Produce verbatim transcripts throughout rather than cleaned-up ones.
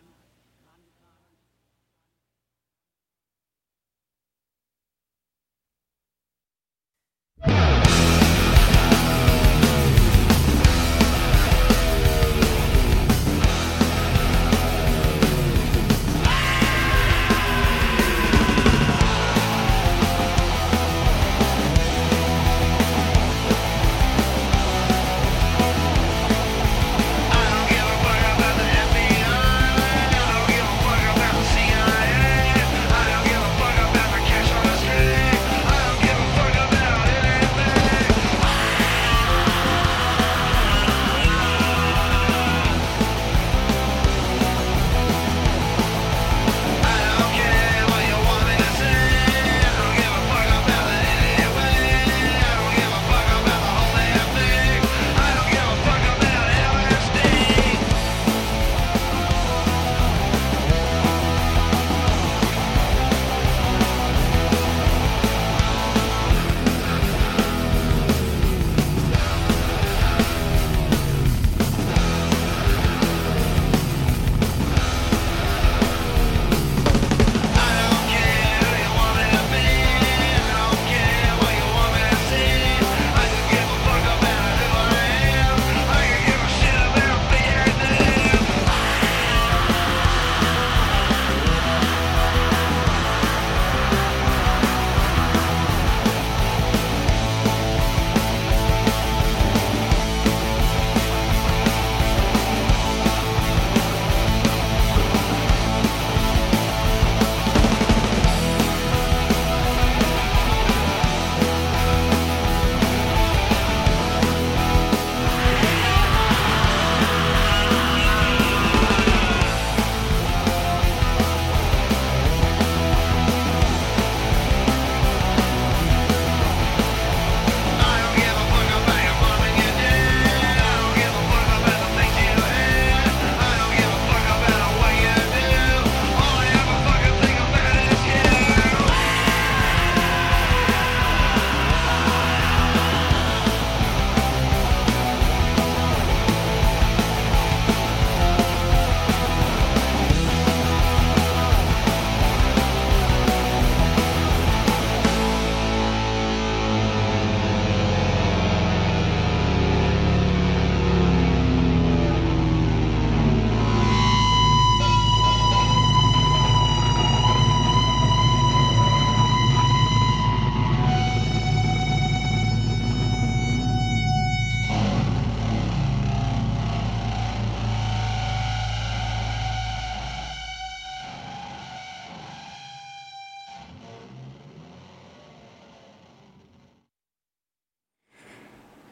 I don't give a fuck about the F B I.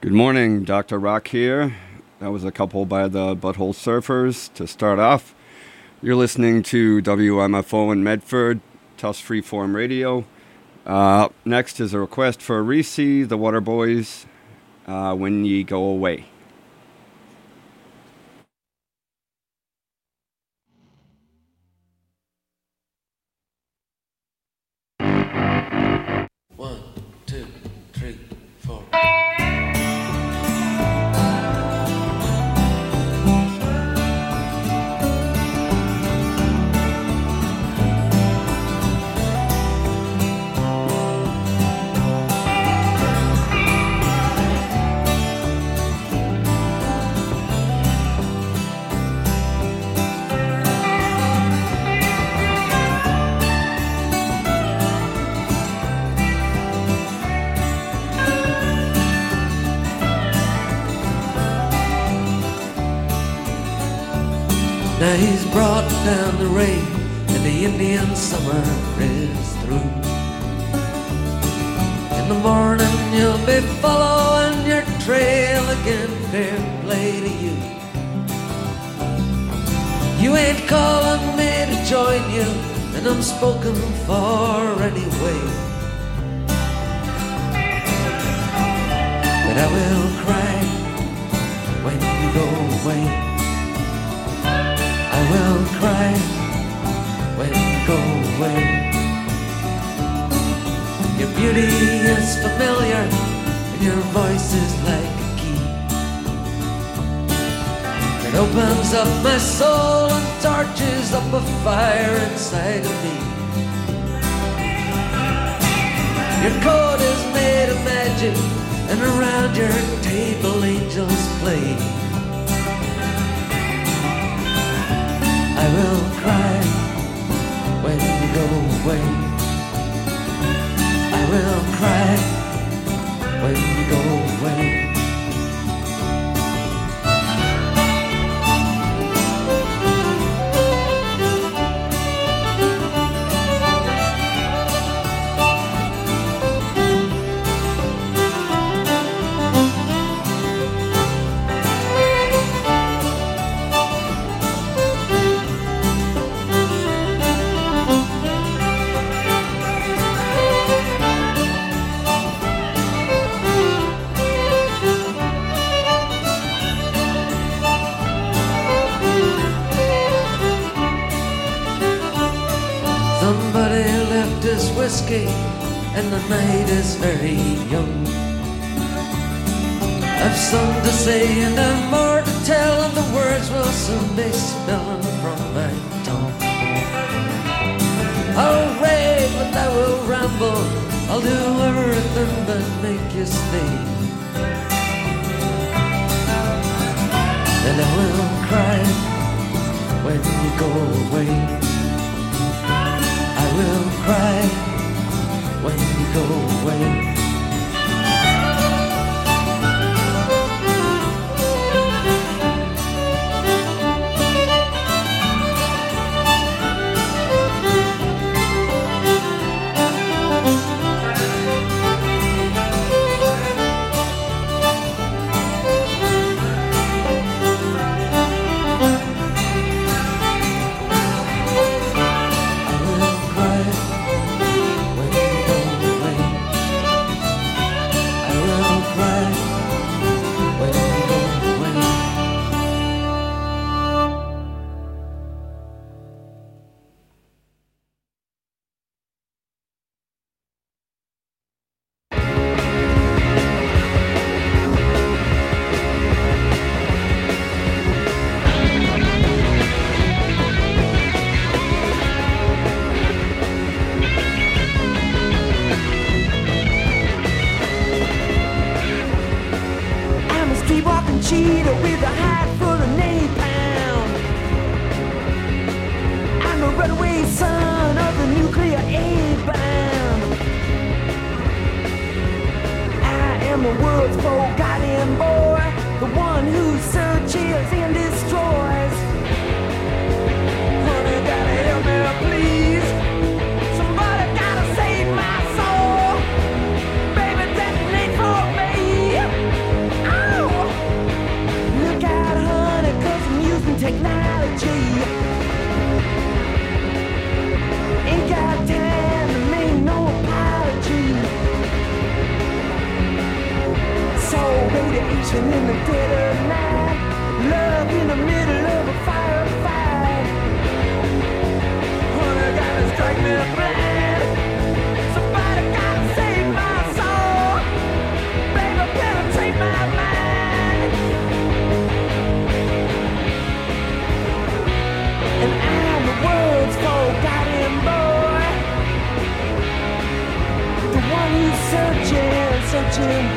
Good morning, Doctor Rock here. That was a couple by the Butthole Surfers to start off. You're listening to W M F O in Medford, Tufts Freeform Radio. Uh, next is a request for Reese, the Waterboys, uh, When Ye Go Away. One, two, three, four. Now he's brought down the rain and the Indian summer is through. In the morning you'll be following your trail again, fair play to you. You ain't calling me to join you, and I'm spoken for anyway. But I will cry when you go away. I will cry when you go away. Your beauty is familiar and your voice is like a key. It opens up my soul and torches up a fire inside of me. Your coat is made of magic and around your table angels play. I will cry when you go away. I will cry when you go away. Whiskey and the night is very young. I've some to say and I've more to tell, and the words will soon be spilling from my tongue. I'll rave and I will ramble, I'll do everything but make you stay. And I will cry when you go away. I will cry when you go away. cheetah with a hide full of napalm. I'm the runaway son of the nuclear A-bomb. I am the world's forgotten boy, the one who searches and destroys. Honey, gotta help me, please. Somebody gotta save my soul. Baby, that ain't for me.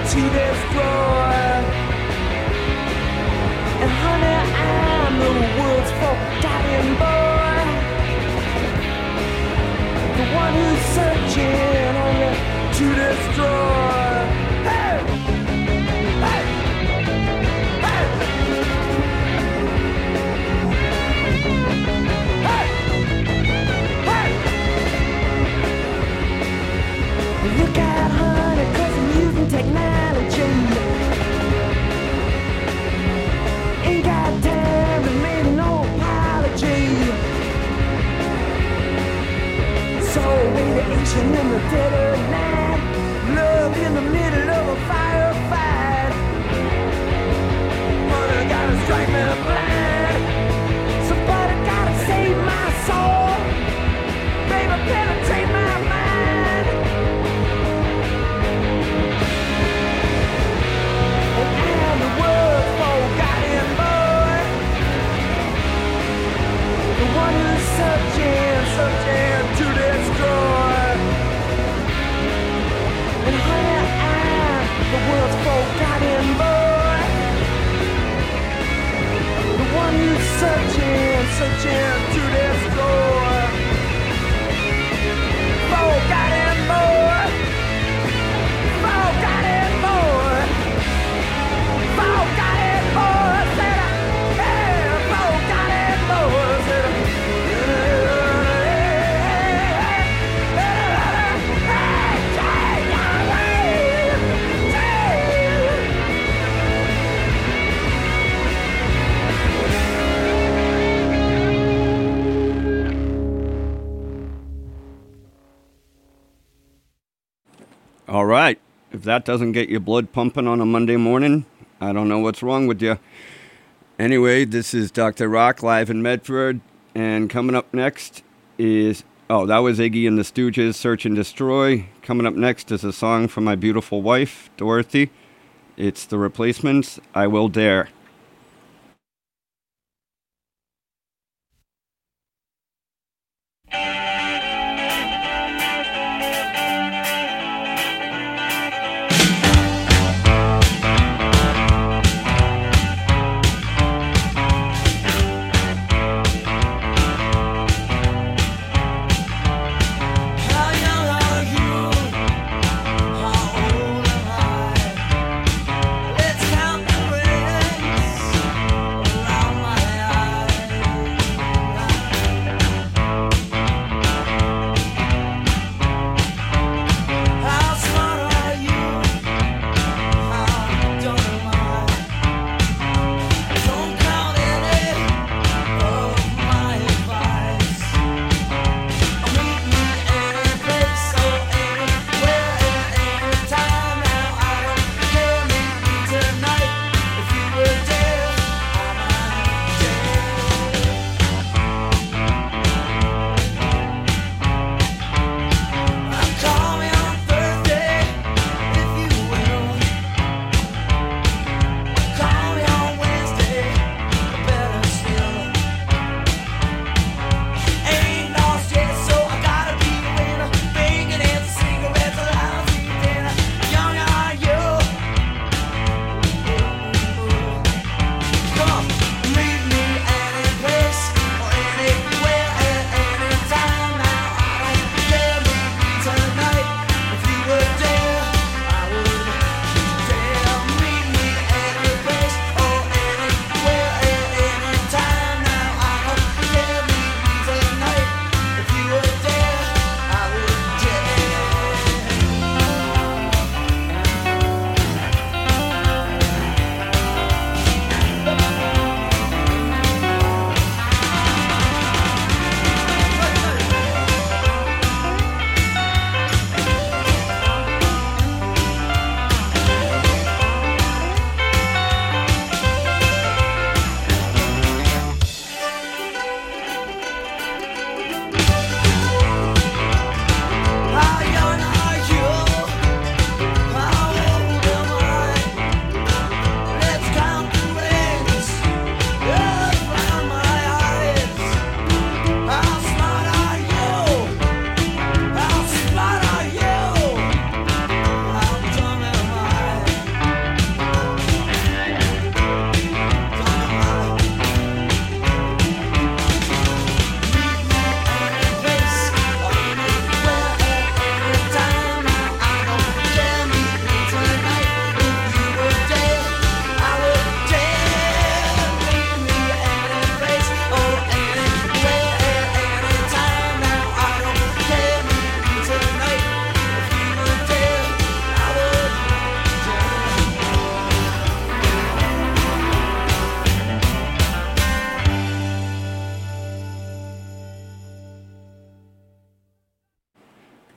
to destroy. And honey, I'm the world's forgotten boy, the one who's searching only to destroy. Hey! Hey! Hey! Hey! Hey! Look out, honey, 'cause I'm using technology. Ain't got time to make no apology. So radiation in the dead of night, love in the middle of a firefight. Honey, gotta strike me blind. Somebody gotta save my soul. Baby, penetrate my mind. And I'm the world's forgotten boy, the one who's searching, searching to destroy. And honey, I'm the world's forgotten boy, the one who's searching, searching to destroy. Forgotten boy, forgotten boy, forgotten boy, said I, yeah, forgotten boy, said I. All right. If that doesn't get your blood pumping on a Monday morning, I don't know what's wrong with you. Anyway, this is Doctor Rock live in Medford. And coming up next is, oh, that was Iggy and the Stooges, Search and Destroy. Coming up next is a song from my beautiful wife, Dorothy. It's The Replacements, I Will Dare. How young are you? How old am I? Let's count the way.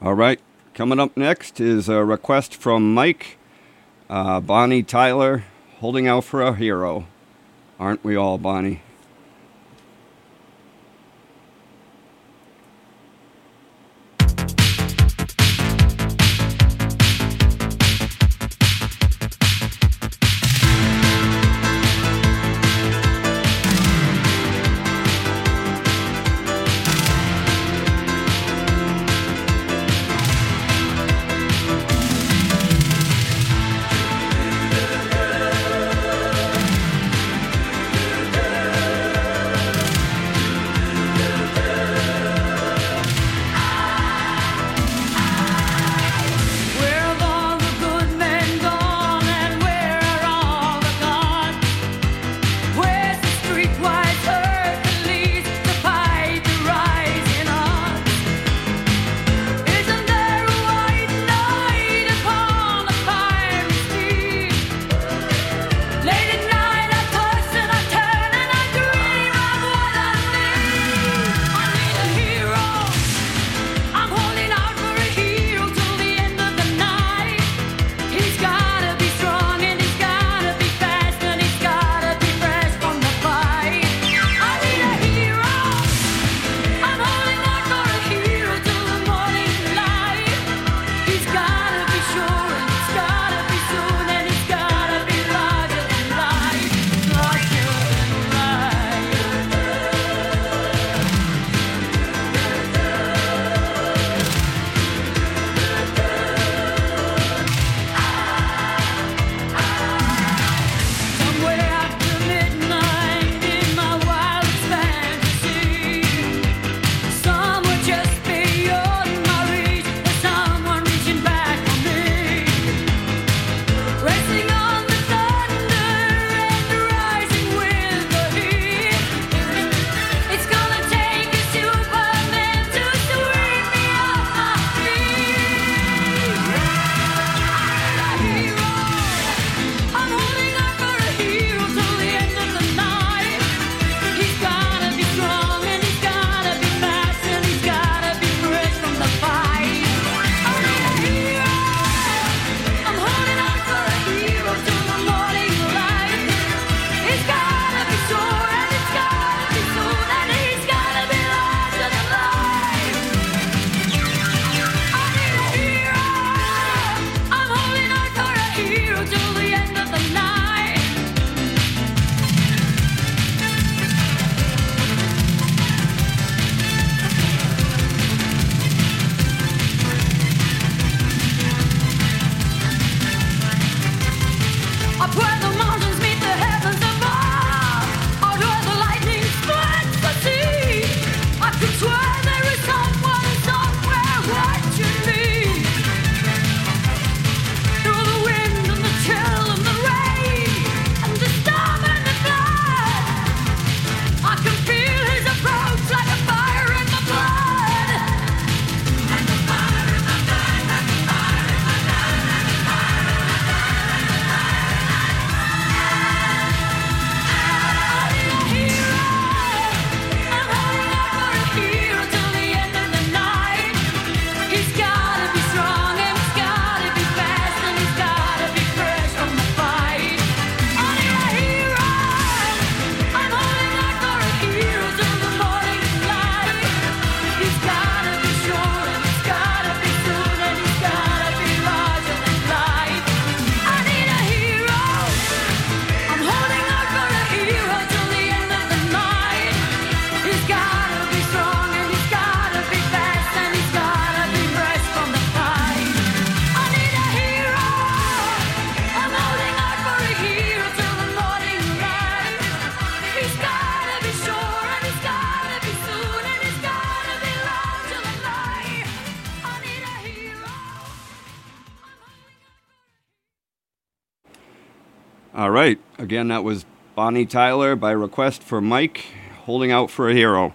All right. Coming up next is a request from Mike, uh, Bonnie Tyler, Holding Out for a Hero. Aren't we all, Bonnie? All right. Again, that was Bonnie Tyler by request for Mike, Holding Out for a Hero.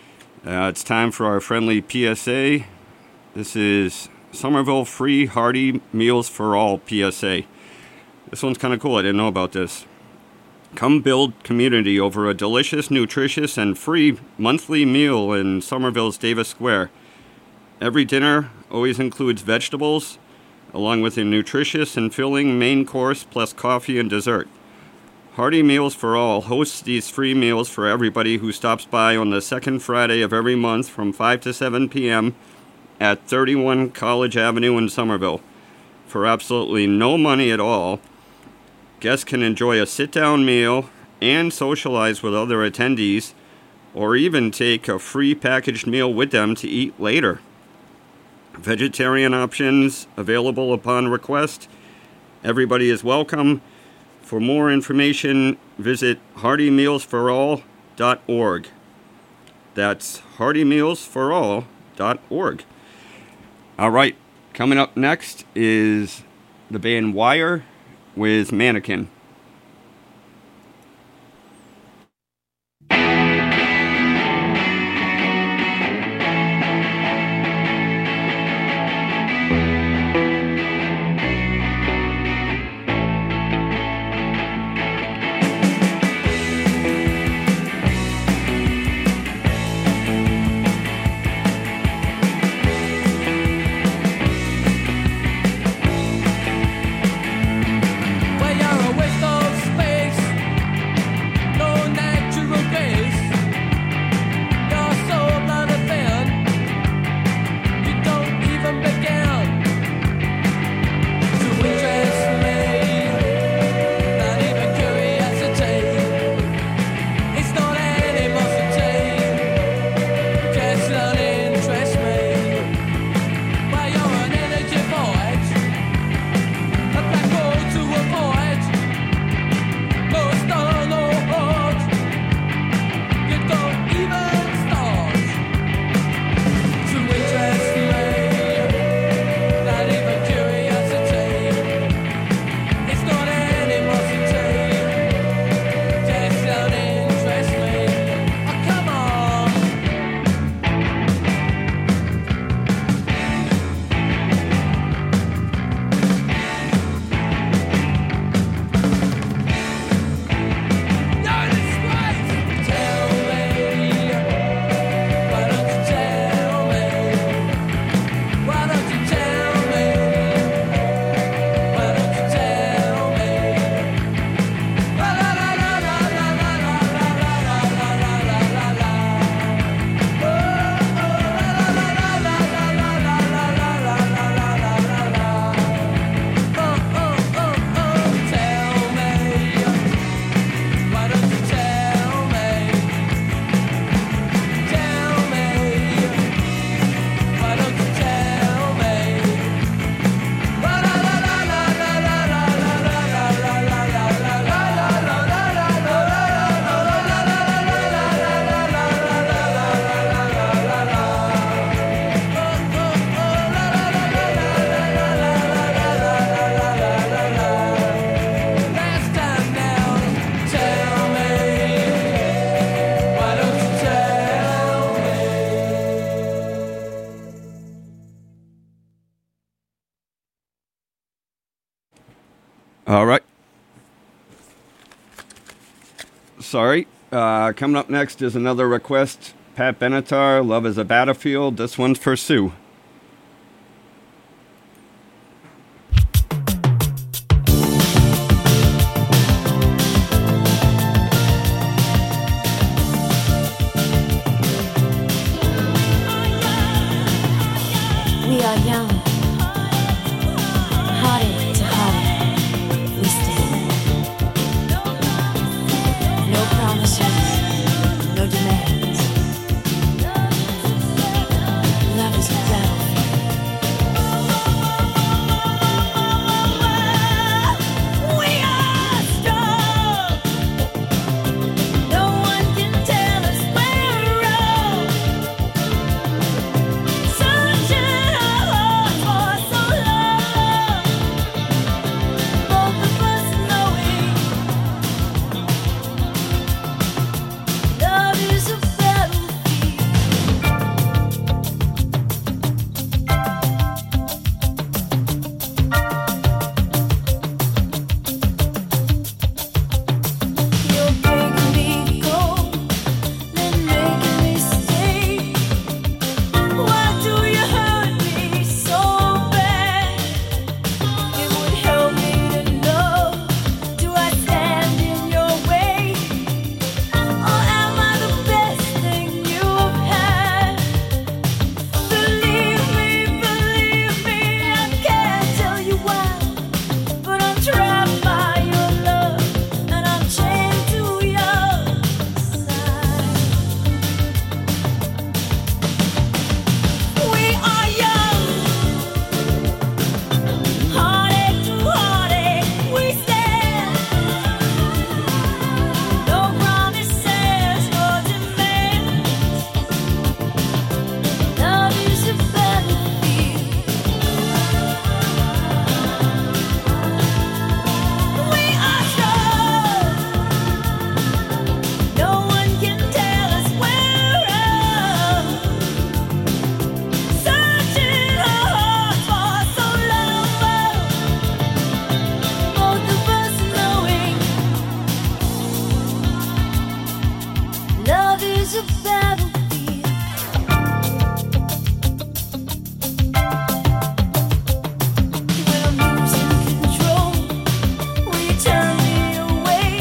Uh, it's time for our friendly P S A. This is Somerville Free Hearty Meals for All P S A. This one's kind of cool. I didn't know about this. Come build community over a delicious, nutritious, and free monthly meal in Somerville's Davis Square. Every dinner always includes vegetables, along with a nutritious and filling main course plus coffee and dessert. Hearty Meals for All hosts these free meals for everybody who stops by on the second Friday of every month from five to seven p.m. at thirty-one College Avenue in Somerville. For absolutely no money at all, guests can enjoy a sit-down meal and socialize with other attendees, or even take a free packaged meal with them to eat later. Vegetarian options available upon request. Everybody is welcome. For more information, visit hearty meals for all dot org. That's hearty meals for all dot org. All right, coming up next is the band Wire with Mannequin. Well, you're a waste of space, no natural grace. You're so bloody thin, you don't even begin to interest me. Not even curiosity. It's not animosity, just don't interest me. Well, you're an energy void, a black hole to avoid. No star, no heart. You don't even start to interest me. Not even curiosity. It's not animosity. Just don't interest me. Oh, come on. You're a disgrace. Tell me, why don't you tell me? Why don't you tell me? Why don't you tell me? La la la la la la la la la la la la la la. Oh oh la la la la la la la la la la la la la. Oh oh oh oh, tell me. Why don't you tell me? Tell me. Why don't you tell me? La la la la la la la la la la la la Last time now, tell me. Why don't you tell me? All right. Sorry. Uh, coming up next is another request. Pat Benatar, Love is a Battlefield. This one's for Sue. We are young, hearted to heart, we stand. No promises, no demands. Love is a battlefield. We are strong. No one can tell us we're wrong. Sunshine, oh, is a battlefield. When I'm losing control, will you turn me away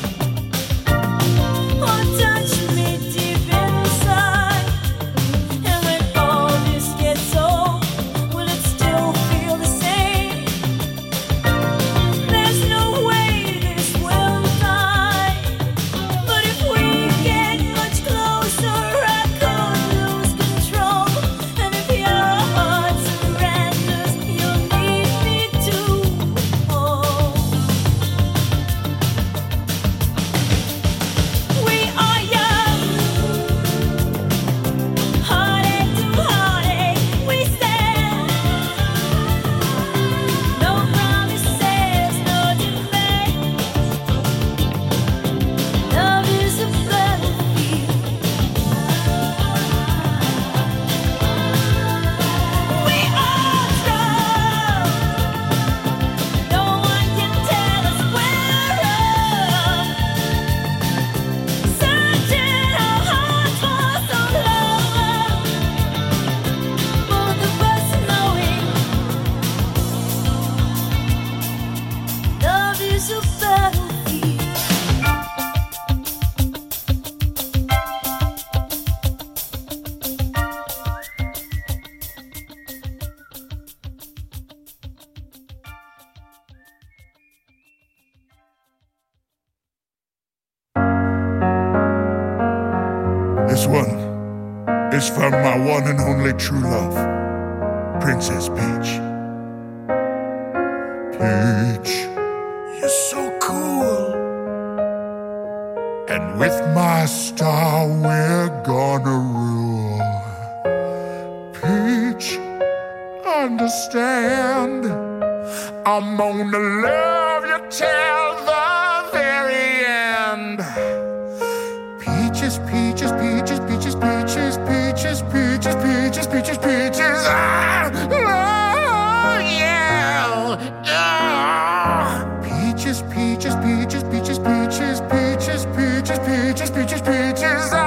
or touch me deep inside? And when all this gets old, will it still feel the same? There's no way this will die. But if we get much closer, I could lose control. And if your heart surrenders, you'll need me to hold. We are young, heartache to heartache, we stand. No promises, no demands. Love is a battlefield. We are strong. No one can tell us where of. Searching our hearts for some love. Both of us knowing love is a battlefield. This one is from my one and only true love, Princess Peach. Peach, you're so cool. And with my star, we're gonna rule. Peach, understand, I'm gonna love you till the very end. Peaches, peaches, peaches, peaches, peaches, peaches, peaches, peaches, peaches, peaches. Ah, oh, yeah. Ah. Peaches, peaches, peaches, peaches, peaches, peaches, peaches, peaches, peaches, peaches. I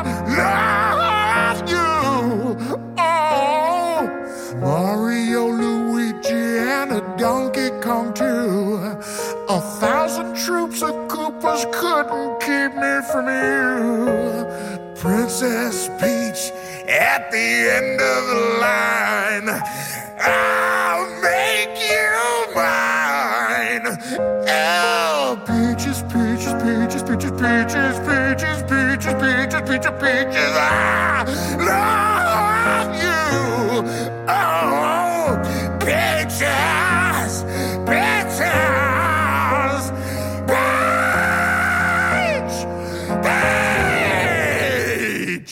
love you. Oh, Mario, Luigi, and a Donkey Kong too. A thousand troops of Koopas couldn't keep me from you. Princess Peach at the end of the line. I'll make you mine. Oh, peaches, peaches, peaches, peaches, peaches, peaches, peaches, peaches, peaches, peaches. I love you. Oh, peaches, peaches, peach, peach.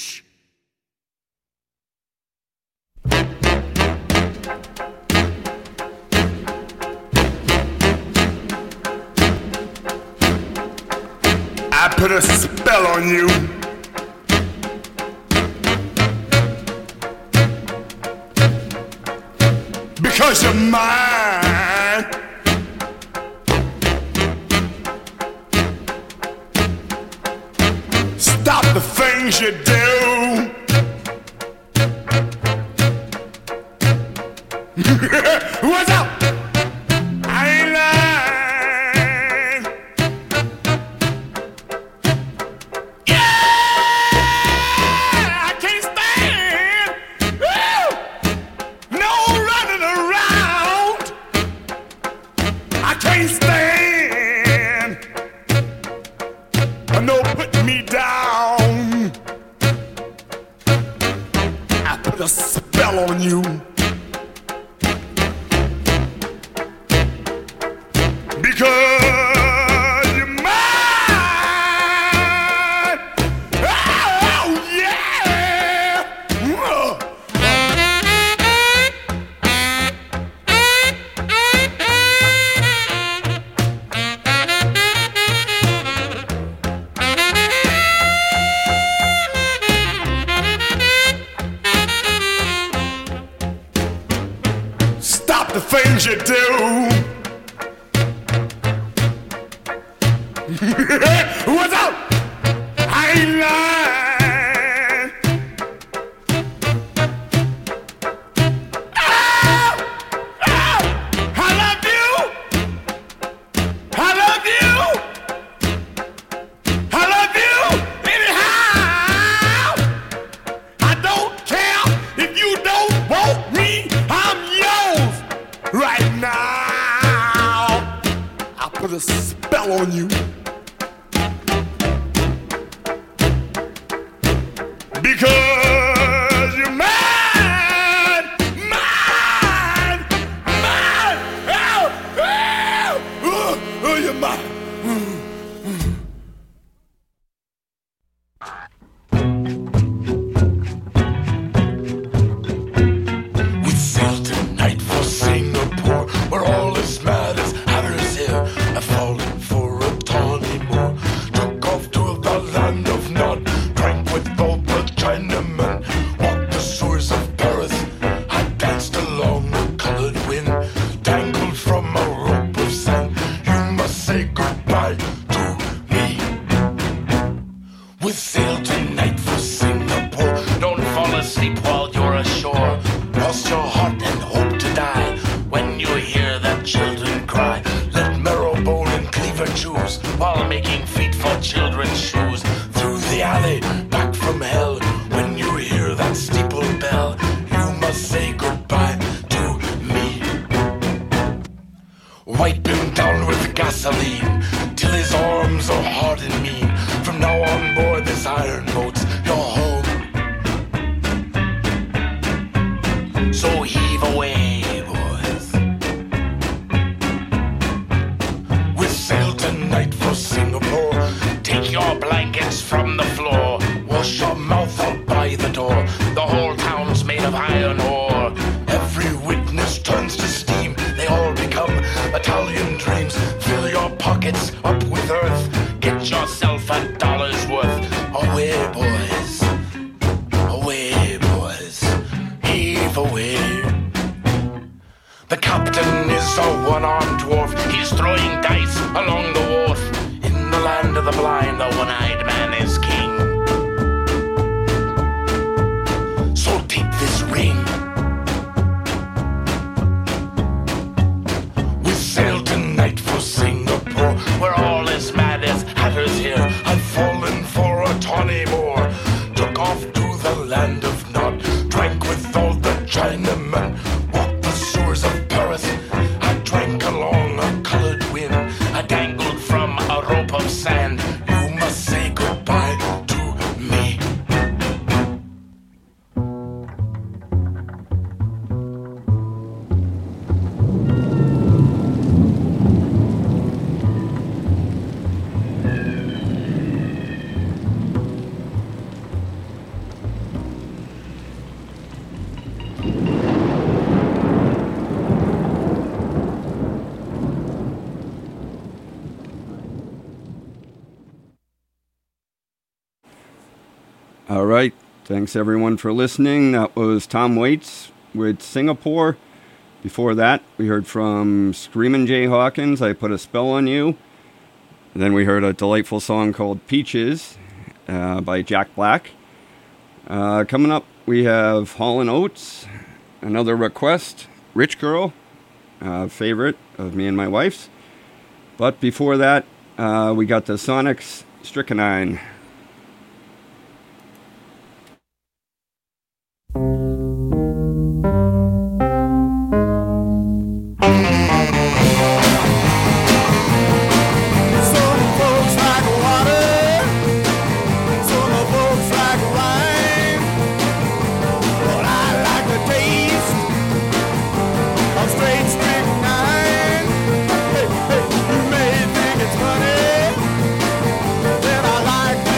I put a spell on you. Because you're mine. Stop the things you do. What's up? I ain't lying. Yeah, I can't stand. Woo! No running around. I can't stand. No putting me down. I put a spell on you. Because you're mine. Oh, yeah. Whoa. Stop the things you do. What's up? I ain't lying. because you're mine, mine, mine. Oh, oh, oh, oh, you're mine. We sail tonight for Singapore, where all is mad as hatters here. I've fallen for a tawny moor, took off to the land of Nod, drank with all the Chinamen, walked the shores of Paris. I danced along the colored wind, dangled from a rope of sand. You must say goodbye to me. We sail tonight for Singapore. Don't fall asleep while you're ashore. Cross your heart and hope to die when you hear that children cry. Let marrowbone and cleaver choose while making feet for children's shoes. Through the alley, back from hell, when you hear that steeple bell, you must say goodbye to me. Wipe him down with gasoline till his arms are hard and mean. From now on board this iron boat's your home. So heave away, boys. We sail tonight for Singapore. Take your blankets from the floor. Wash your mouth out by the door. The whole town's made of iron ore. Every witness turns to steam. They all become Italian dreams. Fill your pockets up with earth. Get yourself a dollar's worth. Away, boys. Away, boys. Heave away. The captain is a one-armed dwarf. He's throwing dice along the wharf. In the land of the blind, the one-eyed man is king. So take this ring. We sail tonight for Singapore, where all is mad as hatters here. I've fallen for a tawny moor, took off to the land of Nod, drank with all the Chinamen, walked the shores of Paris. I drank along a colored wind, I dangled from a rope of sand. You must say goodbye to me. All right. Thanks, everyone, for listening. That was Tom Waits with Singapore. Before that, we heard from Screamin' Jay Hawkins, I Put a Spell on You. And then we heard a delightful song called Peaches uh, by Jack Black. Uh, coming up, we have Hall and Oates, another request, Rich Girl, uh, favorite of me and my wife's. But before that, uh, we got the Sonics Strychnine. Some folks like water, some folks like wine, but I like the taste of straight strychnine. Hey, hey, you may think it's funny that I like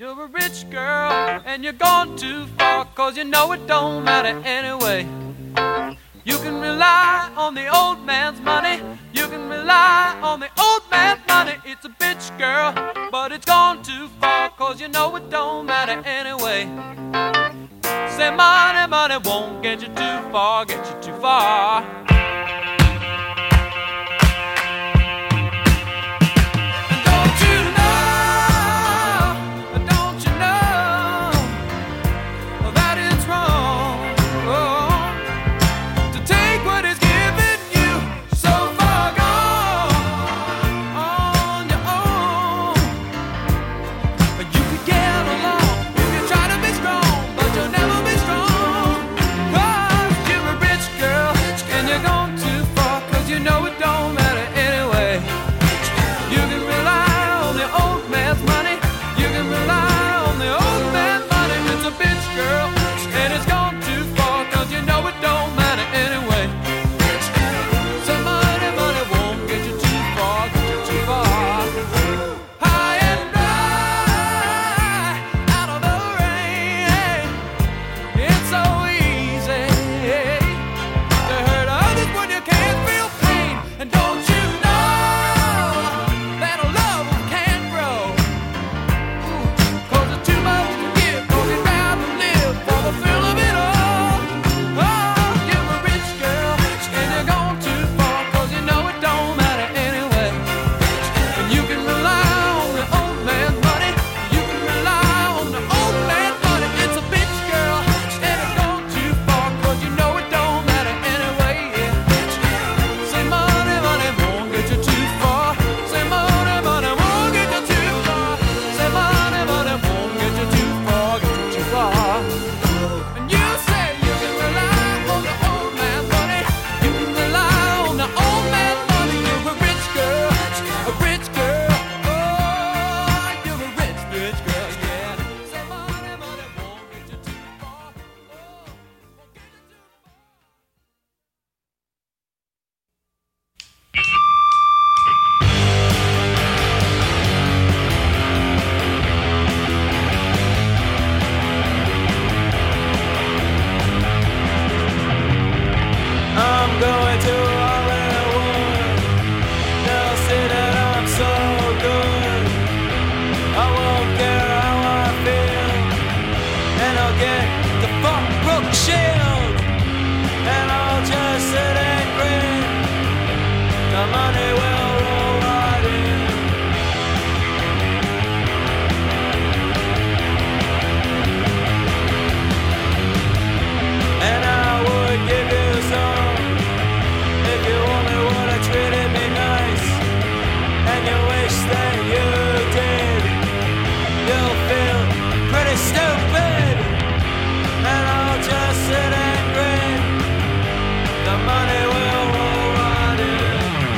You're a rich girl and you're gone too far, 'cause you know it don't matter anyway. You can rely on the old man's money. You can rely on the old man's money. It's a bitch, girl, but it's gone too far, 'cause you know it don't matter anyway. Say money, money won't get you too far, get you too far. Don't you know, don't you know that it's wrong? Oh. To take what is given you, so far gone on your own. You could get along if you try to be strong, but you'll never be strong. 'Cause you're a rich girl and you're gone too far, 'cause you know it don't matter anyway. You can rely on the old man's money. You can rely on the old man's money. It's a bitch, girl, and it's gone too far, 'cause you know it don't matter anyway. So money, money won't get you too far, get you too far. High and dry, out of the rain. It's so easy to hurt others when you can't feel pain. And don't you know that a love can't grow? 'Cause it's too much to give, 'cause you'd rather live for the thrill of it all. Oh, you're a rich girl and you're gone too far, 'cause you know it don't matter anyway. And you can rely on the old man's money. You can rely on the old man's money. It's a bitch, girl, and it's gone too far, 'cause you know it don't matter anyway. Yeah. Say money, money won't get you too far. Say money, money won't get you too far. Say money, money won't get you too far, get you too far. And you say you can rely on the old man's money. You can rely on the old man's money. You're a rich girl, a rich girl. Oh, you're a rich, rich girl, yeah. Say money, money won't get you too far. Oh, won't get you too far. I'm going to Hollywood. They'll say that I'm so good. I won't care how I feel, and I'll get the fuck Brooke Shield, and I'll just sit and grin. The money will roll right in. And I would give you some if you only would have treated me nice. And you wish that you did. You'll feel pretty stupid. And I'll just sit and grin. The money will roll right in.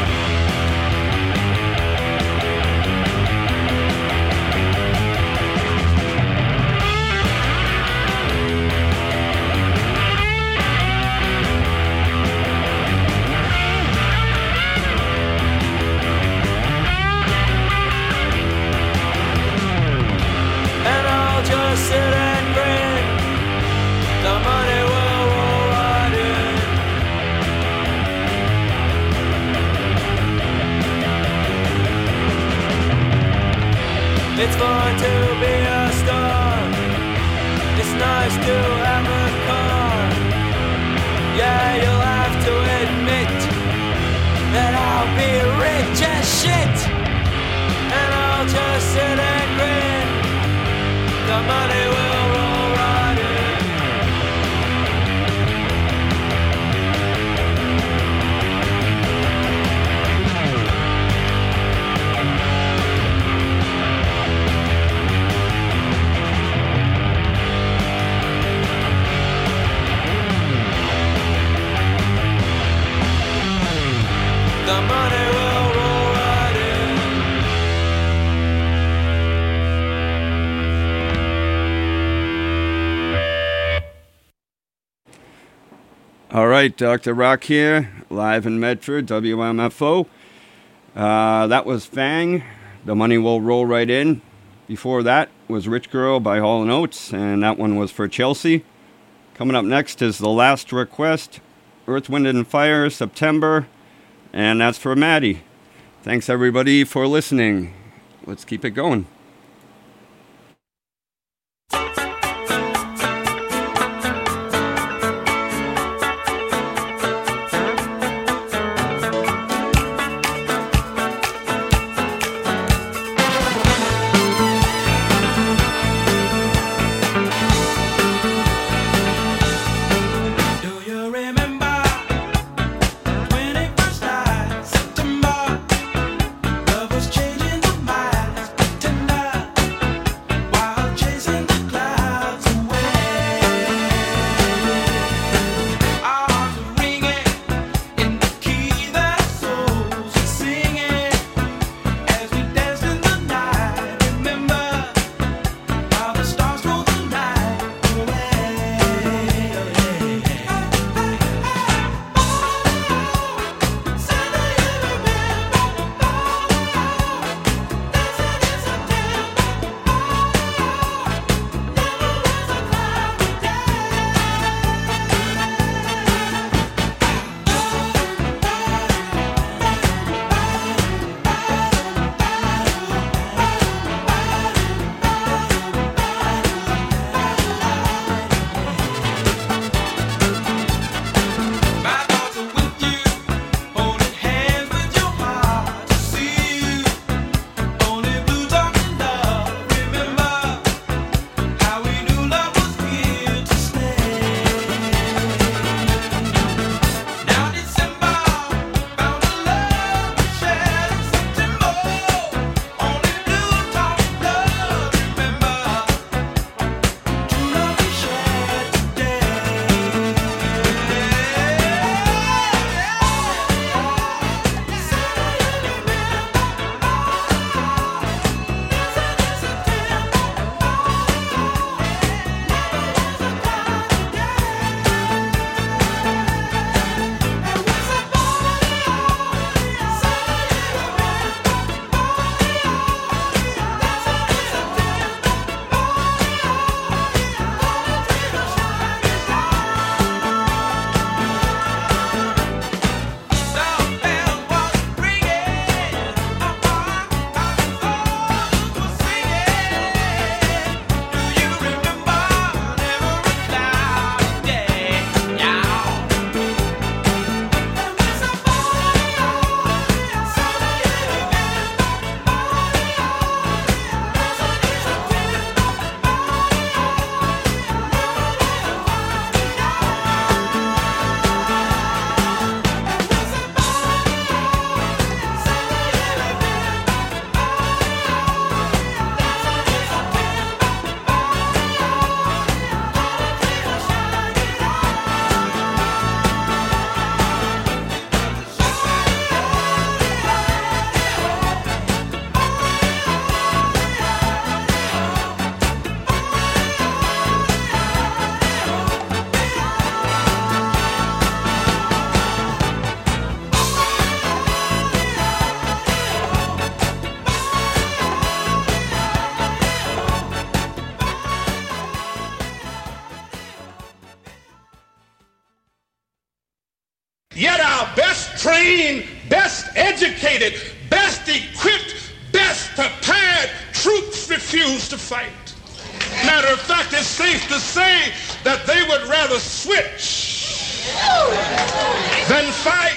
And I'll just sit and grin. The money will roll right in. It's fun to be a star. It's nice to have a car. Yeah, you'll have to admit that I'll be rich as shit. And I'll just sit and grin. The money will roll right in. The money will roll right in. All right, Doctor Rock here, live in Medford, W M F O. Uh, that was Fang. The money will roll right in. Before that, we was Rich Girl by Hall and Oates, and that one was for Chelsea. Coming up next is The Last Request, Earth, Wind and Fire, September, and that's for Maddie. Thanks everybody for listening. Let's keep it going. Yet our best trained, best educated, best equipped, best prepared troops refuse to fight. Matter of fact, it's safe to say that they would rather switch than fight.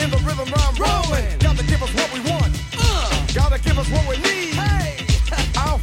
What we need. Hey, our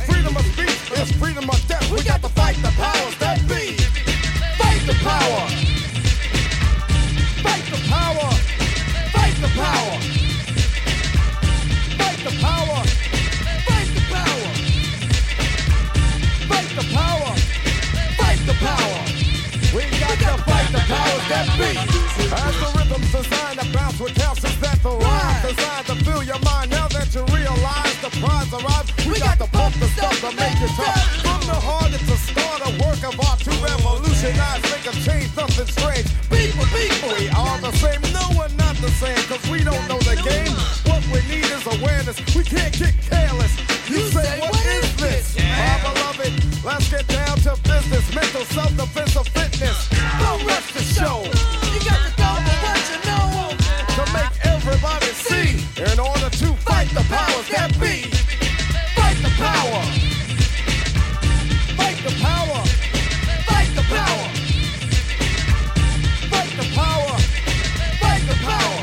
surprise arrive, we got to pump the stuff to make it tough. From the heart, it's a start, a work of art to revolutionize, make a change, nothing strange. People, people, we are the same. No, we're not the same, cause we don't know the game. What we need is awareness. We can't get careless. You say, what is this? My beloved, let's get down to business. Mental self-defense of fitness. Don't rush the show. You got to go for what you know. To make everybody see. In order to fight the powers that be. Fight the power. Fight the power. Fight the power. Fight the power. Fight the power.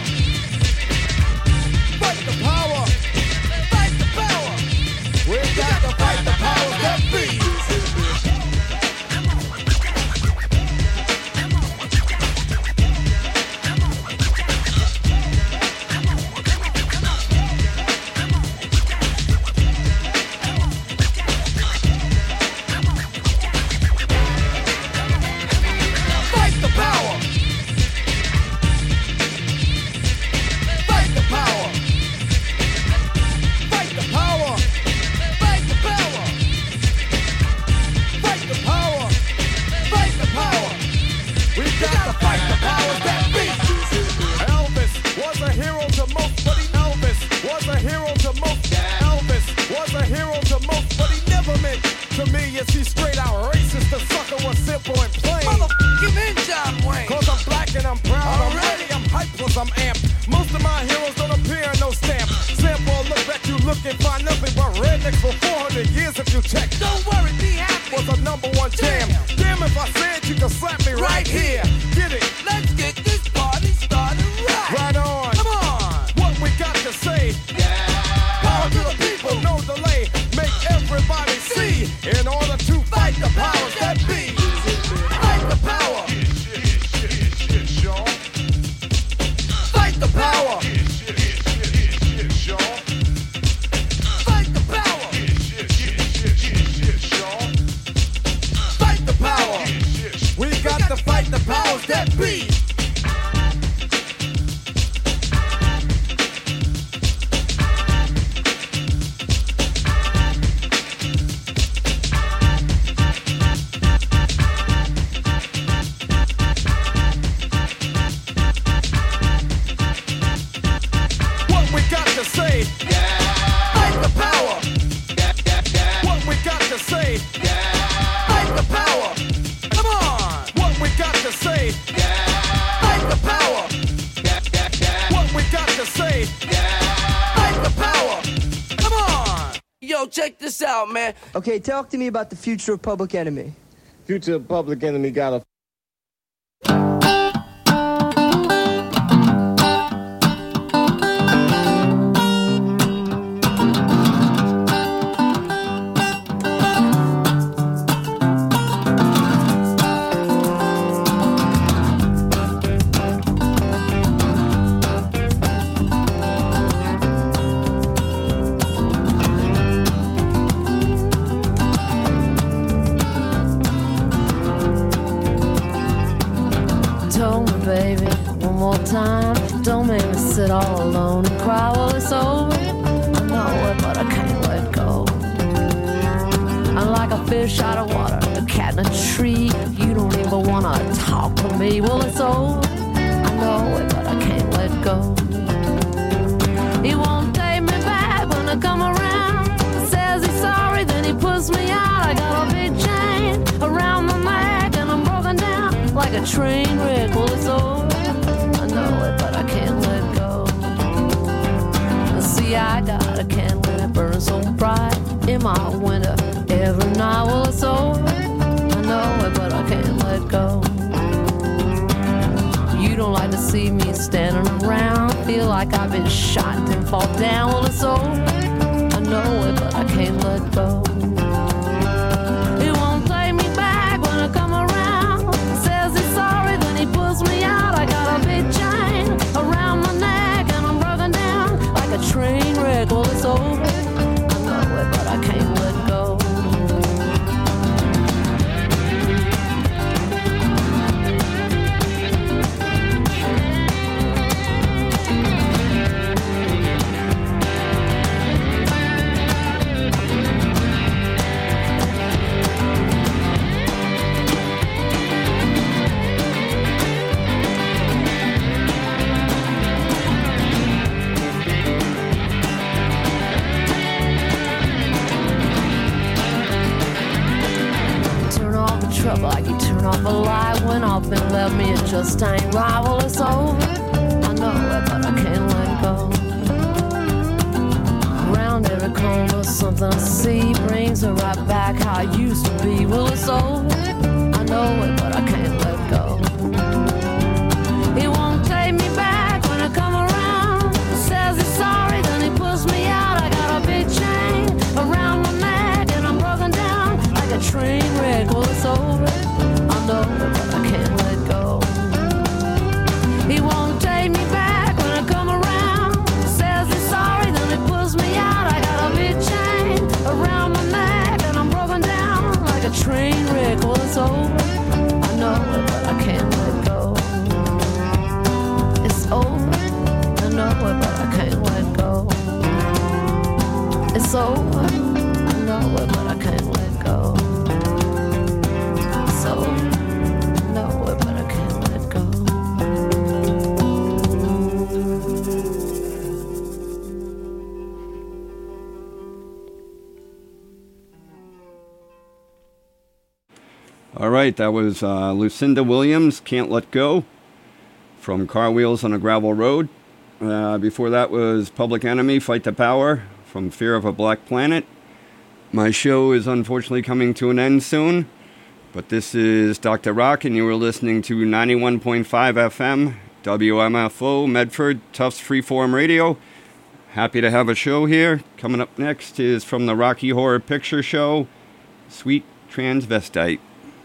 Fight the power. Fight the power. We got to fight the powers that be. Okay, talk to me about the future of Public Enemy. Future of Public Enemy got a all alone and cry, well, it's over. I know it, but I can't let go. I'm like a fish out of water, a cat in a tree. You don't even wanna talk to me. Well, it's over. I know it, but I can't let go. He won't take me back when I come around. Says he's sorry, then he puts me out. I got a big chain around my neck and I'm broken down like a train wreck. Well, it's over. I know it, but I can't let go. See, I got a candle that burns so bright in my window every night. Well, it's over. I know it, but I can't let go. You don't like to see me standing around, feel like I've been shot and fall down. Well, it's over. I know it, but I can't let go. He won't take me back when I come around. Says he's sorry, then he pulls me out. I got a big chain around my neck and I'm broken down like a train wreck. Well, it's over. I know it, but I can't let go. went off and left me, it just ain't right. Well, it's over. I know it, but I can't let go. Around every corner, something I see brings her right back how I used to be. Well, it's over. I know it, but I can't let go. He won't take me back when I come around. Says he's sorry, then he pulls me out. I got a big chain around my neck and I'm broken down like a train wreck. Well, it's over. I know it, but I can't let go. He won't take me back when I come around. Says he's sorry, then he pulls me out. I got a big chain around my neck and I'm broken down like a train wreck. Well, it's over. I know it, but I can't let go. It's over. I know it, but I can't let go. It's over. I know it, but I can't let go. It's over. I know it, but I can't let go. All right, that was uh, Lucinda Williams, Can't Let Go, from Car Wheels on a Gravel Road. Uh, before that was Public Enemy, Fight the Power, from Fear of a Black Planet. My show is unfortunately coming to an end soon, but this is Doctor Rock, and you were listening to ninety-one point five F M, W M F O, Medford, Tufts Freeform Radio. Happy to have a show here. Coming up next is from the Rocky Horror Picture Show, Sweet Transvestite.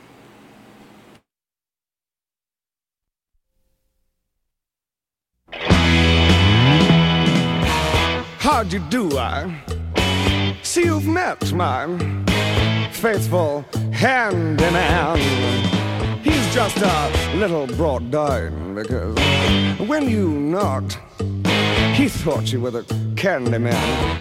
How'd you do, I see you've met my faithful handyman. He's just a little brought down because when you knocked, he thought you were the candy man.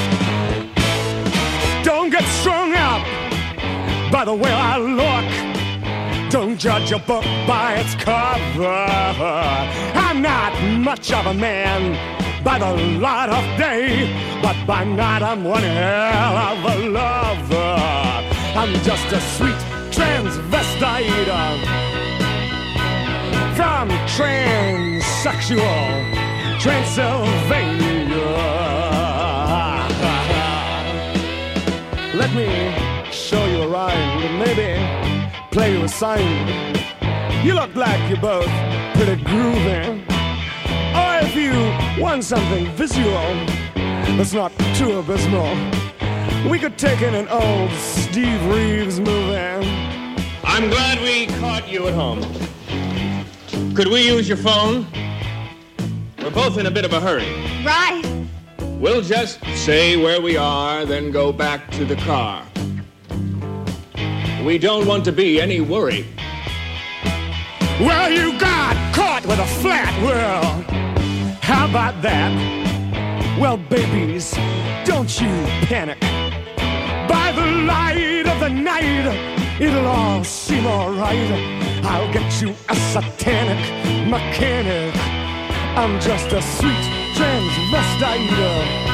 Don't get strung up by the way I look. Don't judge a book by its cover. I'm not much of a man by the light of day, but by night I'm one hell of a lover. I'm just a sweet transvestite from transsexual Transylvania. Let me show you a rhyme and maybe play you a sign. You look like you're both pretty groovy. Or if you want something visual that's not too abysmal, we could take in an old Steve Reeves movie. I'm glad we caught you at home. Could we use your phone? We're both in a bit of a hurry. Right. We'll just say where we are, then go back to the car. We don't want to be any worry. Well, you got caught with a flat world. How about that? Well, babies, don't you panic. By the light of the night, it'll all seem alright. I'll get you a satanic mechanic. I'm just a sweet transvestite.